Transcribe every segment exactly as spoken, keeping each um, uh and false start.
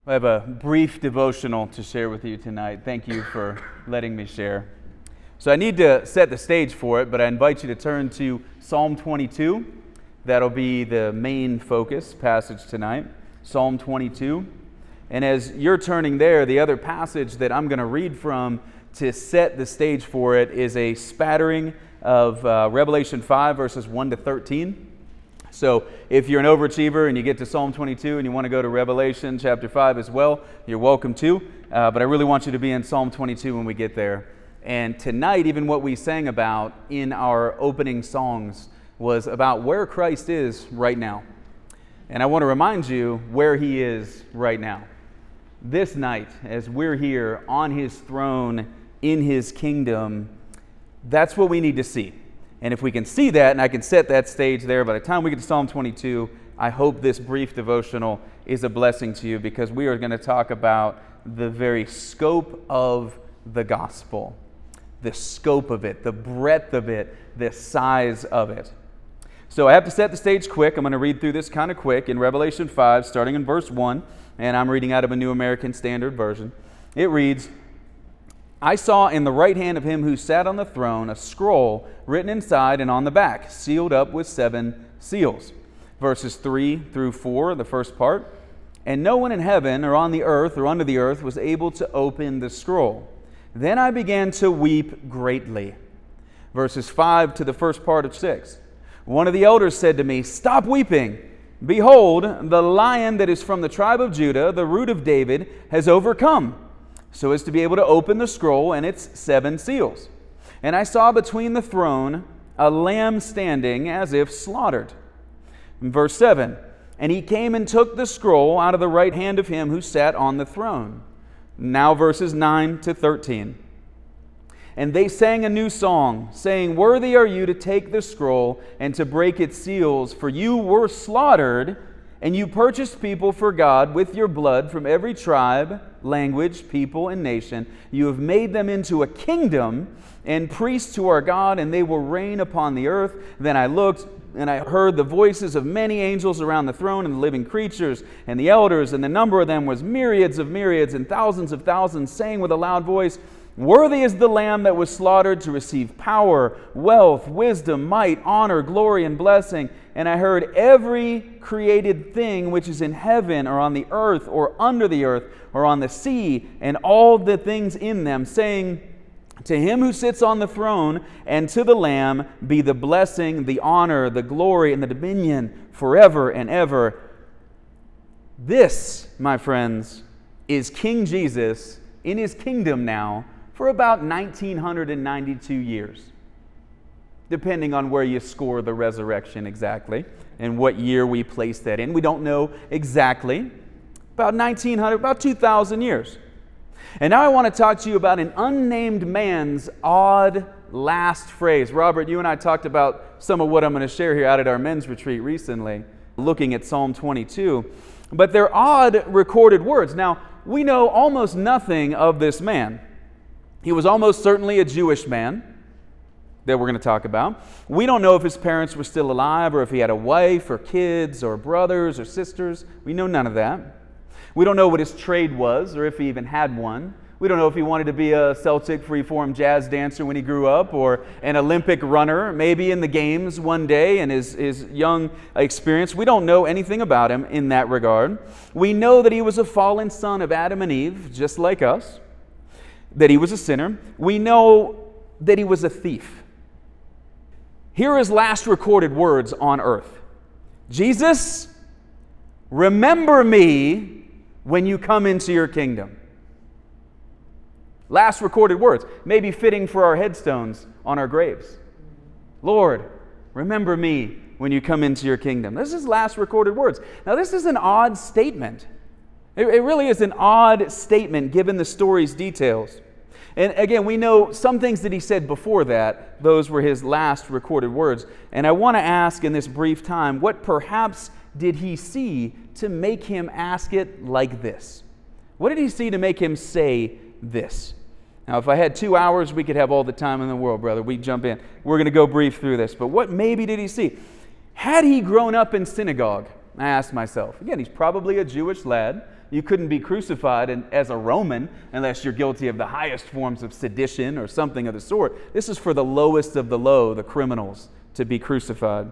I have a brief devotional to share with you tonight. Thank you for letting me share. So I need to set the stage for it, but I invite you to turn to Psalm twenty-two. That'll be the main focus passage tonight, Psalm twenty-two. And as you're turning there, the other passage that I'm going to read from to set the stage for it is a spattering of uh, Revelation five, verses one to thirteen. So if you're an overachiever and you get to Psalm twenty-two and you want to go to Revelation chapter five as well, you're welcome to. Uh, but I really want you to be in Psalm twenty-two when we get there. And tonight, even what we sang about in our opening songs was about where Christ is right now. And I want to remind you where He is right now. This night, as we're here on His throne in His kingdom, that's what we need to see. And if we can see that, and I can set that stage there, by the time we get to Psalm twenty-two, I hope this brief devotional is a blessing to you, because we are going to talk about the very scope of the gospel. The scope of it, the breadth of it, the size of it. So I have to set the stage quick. I'm going to read through this kind of quick in Revelation five, starting in verse one, and I'm reading out of a New American Standard Version. It reads, I saw in the right hand of him who sat on the throne a scroll written inside and on the back, sealed up with seven seals. Verses three through four, the first part. And no one in heaven or on the earth or under the earth was able to open the scroll. Then I began to weep greatly. Verses five to the first part of six. One of the elders said to me, Stop weeping. Behold, the Lion that is from the tribe of Judah, the root of David, has overcome, so as to be able to open the scroll and its seven seals. And I saw between the throne a lamb standing as if slaughtered. In verse seven, and he came and took the scroll out of the right hand of him who sat on the throne. Now verses nine to thirteen. And they sang a new song, saying, Worthy are you to take the scroll and to break its seals, for you were slaughtered, and you purchased people for God with your blood from every tribe, language, people, and nation. You have made them into a kingdom and priests to our God, and they will reign upon the earth. Then I looked, and I heard the voices of many angels around the throne, and the living creatures, and the elders, and the number of them was myriads of myriads, and thousands of thousands, saying with a loud voice, Worthy is the Lamb that was slaughtered to receive power, wealth, wisdom, might, honor, glory, and blessing. And I heard every created thing which is in heaven or on the earth or under the earth or on the sea, and all the things in them, saying, To him who sits on the throne and to the Lamb be the blessing, the honor, the glory, and the dominion forever and ever. This, my friends, is King Jesus in His kingdom now for about nineteen ninety-two years, depending on where you score the resurrection exactly and what year we place that in. We don't know exactly. About nineteen hundred, about two thousand years. And now I want to talk to you about an unnamed man's odd last phrase. Robert, you and I talked about some of what I'm going to share here out at our men's retreat recently, looking at Psalm twenty-two. But they're odd recorded words. Now, we know almost nothing of this man. He was almost certainly a Jewish man that we're going to talk about. We don't know if his parents were still alive or if he had a wife or kids or brothers or sisters. We know none of that. We don't know what his trade was or if he even had one. We don't know if he wanted to be a Celtic freeform jazz dancer when he grew up, or an Olympic runner, maybe in the games one day in his, his young experience. We don't know anything about him in that regard. We know that he was a fallen son of Adam and Eve, just like us, that he was a sinner. We know that he was a thief. Here are his last recorded words on earth. Jesus, remember me when you come into your kingdom. Last recorded words, maybe fitting for our headstones on our graves. Lord, remember me when you come into your kingdom. This is last recorded words. Now, this is an odd statement. It, it really is an odd statement given the story's details. And again, we know some things that he said before that. Those were his last recorded words. And I want to ask in this brief time, what perhaps did he see to make him ask it like this? What did he see to make him say this? Now, if I had two hours, we could have all the time in the world, brother. We'd jump in. We're going to go brief through this. But what maybe did he see? Had he grown up in synagogue? I asked myself. Again, he's probably a Jewish lad, You couldn't be crucified in, as a Roman unless you're guilty of the highest forms of sedition or something of the sort. This is for the lowest of the low, the criminals, to be crucified.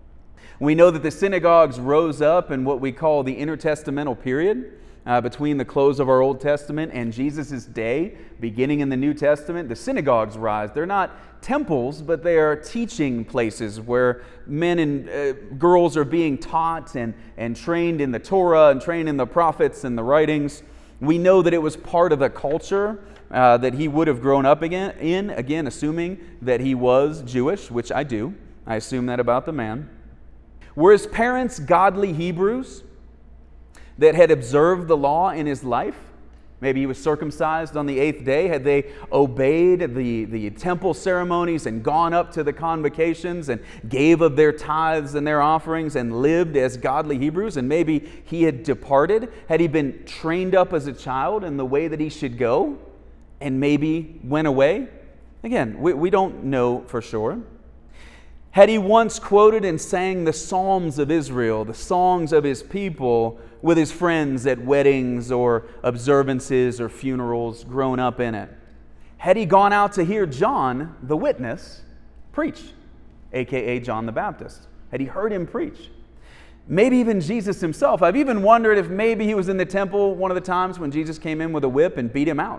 We know that the synagogues rose up in what we call the intertestamental period, uh, between the close of our Old Testament and Jesus' day, beginning in the New Testament. The synagogues rise. They're not temples, but they are teaching places where men and uh, girls are being taught and, and trained in the Torah and trained in the prophets and the writings. We know that it was part of the culture uh, that he would have grown up again, in, again, assuming that he was Jewish, which I do. I assume that about the man. Were his parents godly Hebrews that had observed the law in his life? Maybe he was circumcised on the eighth day. Had they obeyed the, the temple ceremonies and gone up to the convocations and gave of their tithes and their offerings and lived as godly Hebrews? And maybe he had departed. Had he been trained up as a child in the way that he should go and maybe went away? Again, we, we don't know for sure. Had he once quoted and sang the Psalms of Israel, the songs of his people, with his friends at weddings or observances or funerals, grown up in it? Had he gone out to hear John, the witness, preach, a k a. John the Baptist? Had he heard him preach? Maybe even Jesus himself. I've even wondered if maybe he was in the temple one of the times when Jesus came in with a whip and beat him out.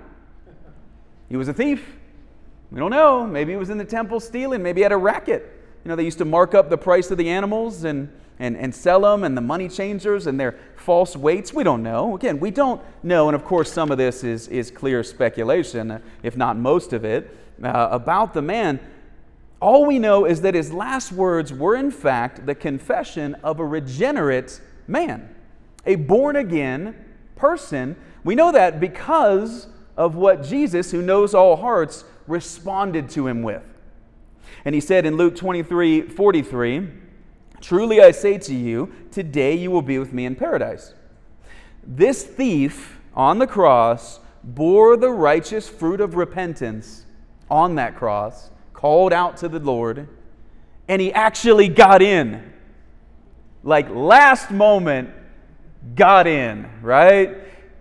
He was a thief. We don't know. Maybe he was in the temple stealing. Maybe he had a racket. You know, they used to mark up the price of the animals and, and, and sell them, and the money changers and their false weights. We don't know. Again, we don't know. And of course, some of this is, is clear speculation, if not most of it, uh, about the man. All we know is that his last words were, in fact, the confession of a regenerate man, a born-again person. We know that because of what Jesus, who knows all hearts, responded to him with. And he said in Luke twenty-three forty-three, "Truly I say to you, today you will be with me in paradise." This thief on the cross bore the righteous fruit of repentance on that cross, called out to the Lord, and he actually got in. Like last moment, got in, right?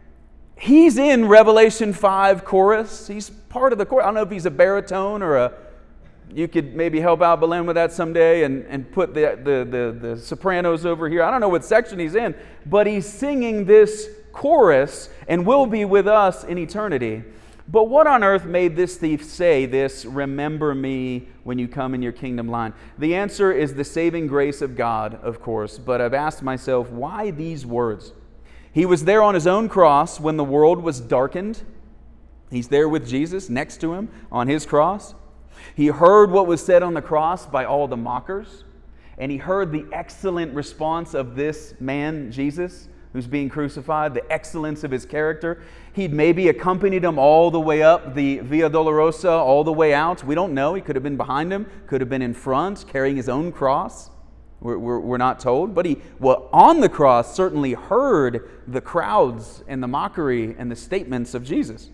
He's in Revelation five chorus. He's part of the chorus. I don't know if he's a baritone or a You could maybe help out Belen with that someday and, and put the, the, the, the sopranos over here. I don't know what section he's in, but he's singing this chorus and will be with us in eternity. But what on earth made this thief say this, "Remember me when you come in your kingdom" line? The answer is the saving grace of God, of course, but I've asked myself, why these words? He was there on his own cross when the world was darkened. He's there with Jesus next to him on his cross. He heard what was said on the cross by all the mockers, and he heard the excellent response of this man, Jesus, who's being crucified, the excellence of his character. He'd maybe accompanied him all the way up the Via Dolorosa, all the way out. We don't know. He could have been behind him, could have been in front, carrying his own cross. We're, we're, we're not told. But he, well, on the cross, certainly heard the crowds and the mockery and the statements of Jesus.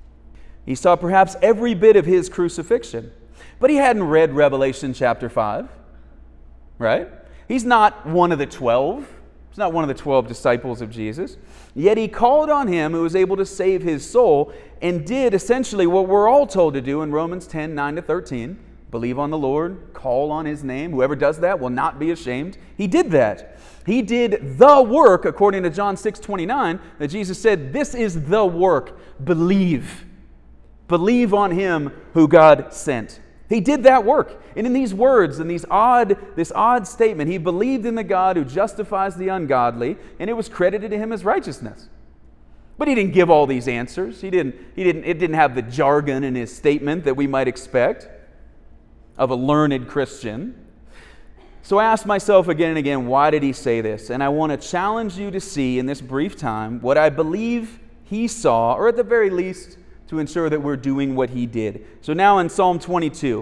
He saw perhaps every bit of his crucifixion. But he hadn't read Revelation chapter five, right? He's not one of the twelve. He's not one of the twelve disciples of Jesus. Yet he called on him who was able to save his soul and did essentially what we're all told to do in Romans ten, nine to thirteen. Believe on the Lord, call on his name. Whoever does that will not be ashamed. He did that. He did the work, according to John six twenty-nine, that Jesus said, this is the work. Believe. Believe on him who God sent. He did that work. And in these words, in these odd, this odd statement, he believed in the God who justifies the ungodly, and it was credited to him as righteousness. But he didn't give all these answers. He didn't, he didn't, it didn't have the jargon in his statement that we might expect of a learned Christian. So I asked myself again and again, why did he say this? And I want to challenge you to see in this brief time what I believe he saw, or at the very least, to ensure that we're doing what he did. So now in Psalm twenty-two,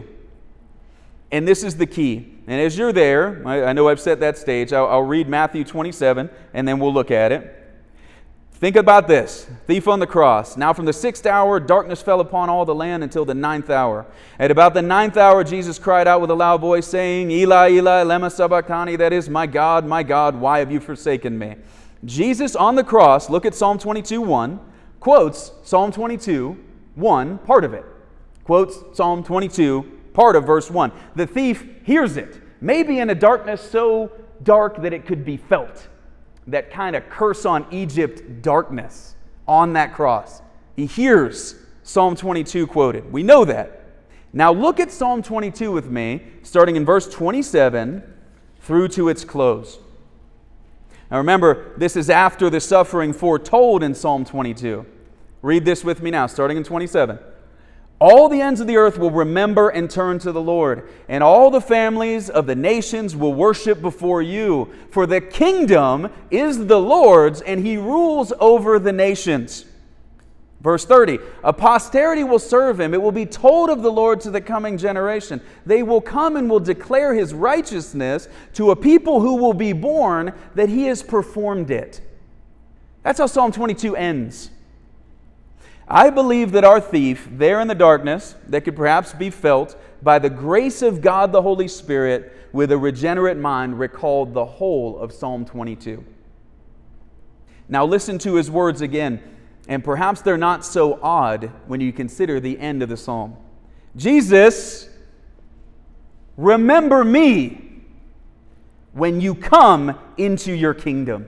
and this is the key. And as you're there, I, I know I've set that stage. I'll, I'll read Matthew twenty-seven, and then we'll look at it. Think about this. Thief on the cross. Now from the sixth hour, darkness fell upon all the land until the ninth hour. At about the ninth hour, Jesus cried out with a loud voice, saying, Eli, Eli, lema sabachthani, that is, my God, my God, why have you forsaken me? Jesus on the cross, look at Psalm twenty-two one, quotes Psalm twenty-two one, part of it. Quotes Psalm twenty-two, part of verse one. The thief hears it, maybe in a darkness so dark that it could be felt. That kind of curse on Egypt darkness on that cross. He hears Psalm twenty-two quoted. We know that. Now look at Psalm twenty-two with me, starting in verse twenty-seven through to its close. Now remember, this is after the suffering foretold in Psalm twenty-two. Read this with me now, starting in twenty-seven. All the ends of the earth will remember and turn to the Lord, and all the families of the nations will worship before you. For the kingdom is the Lord's, and He rules over the nations. Verse thirty, a posterity will serve Him. It will be told of the Lord to the coming generation. They will come and will declare His righteousness to a people who will be born, that He has performed it. That's how Psalm twenty-two ends. I believe that our thief, there in the darkness, that could perhaps be felt by the grace of God the Holy Spirit with a regenerate mind, recalled the whole of Psalm twenty-two. Now listen to his words again, and perhaps they're not so odd when you consider the end of the psalm. Jesus, remember me when you come into your kingdom.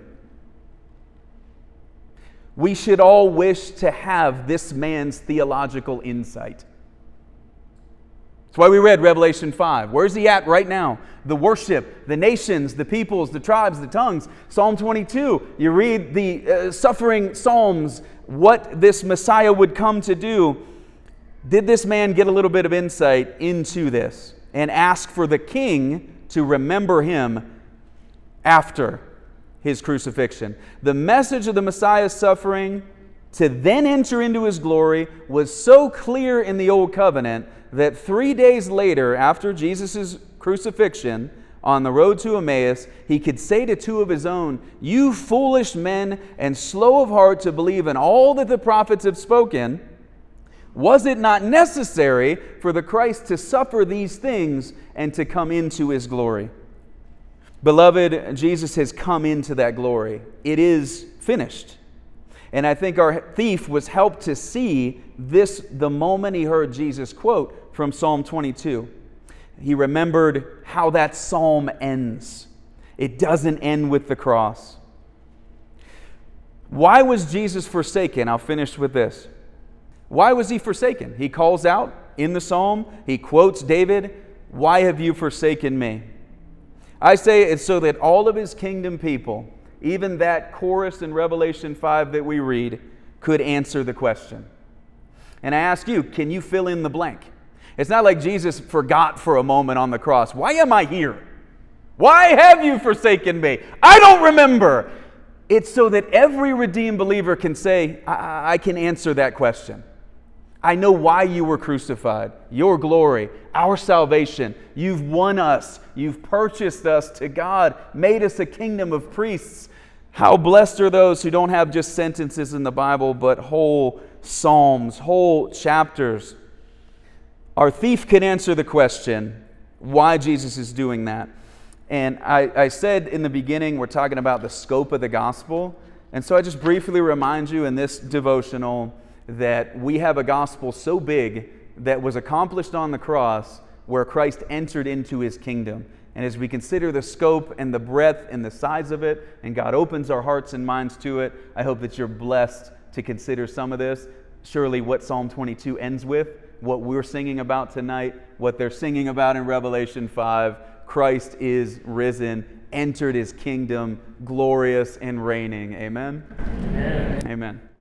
We should all wish to have this man's theological insight. That's why we read Revelation five. Where's he at right now? The worship, the nations, the peoples, the tribes, the tongues. Psalm twenty-two, you read the uh, suffering psalms, what this Messiah would come to do. Did this man get a little bit of insight into this and ask for the king to remember him after His crucifixion? The message of the Messiah's suffering to then enter into His glory was so clear in the Old Covenant that three days later, after Jesus' crucifixion, on the road to Emmaus, He could say to two of His own, "You foolish men and slow of heart to believe in all that the prophets have spoken, was it not necessary for the Christ to suffer these things and to come into His glory?" Beloved, Jesus has come into that glory. It is finished. And I think our thief was helped to see this the moment he heard Jesus quote from Psalm twenty-two. He remembered how that psalm ends. It doesn't end with the cross. Why was Jesus forsaken? I'll finish with this. Why was He forsaken? He calls out in the psalm, he quotes David, "Why have you forsaken me?" I say it's so that all of His kingdom people, even that chorus in Revelation five that we read, could answer the question. And I ask you, can you fill in the blank? It's not like Jesus forgot for a moment on the cross. Why am I here? Why have you forsaken me? I don't remember. It's so that every redeemed believer can say, I, I can answer that question. I know why you were crucified, your glory, our salvation. You've won us. You've purchased us to God, made us a kingdom of priests. How blessed are those who don't have just sentences in the Bible, but whole psalms, whole chapters. Our thief can answer the question, why Jesus is doing that. And I, I said in the beginning, we're talking about the scope of the gospel. And so I just briefly remind you in this devotional that we have a gospel so big that was accomplished on the cross where Christ entered into His kingdom. And as we consider the scope and the breadth and the size of it, and God opens our hearts and minds to it, I hope that you're blessed to consider some of this. Surely what Psalm twenty-two ends with, what we're singing about tonight, what they're singing about in Revelation five, Christ is risen, entered His kingdom, glorious and reigning. Amen? Amen. Amen.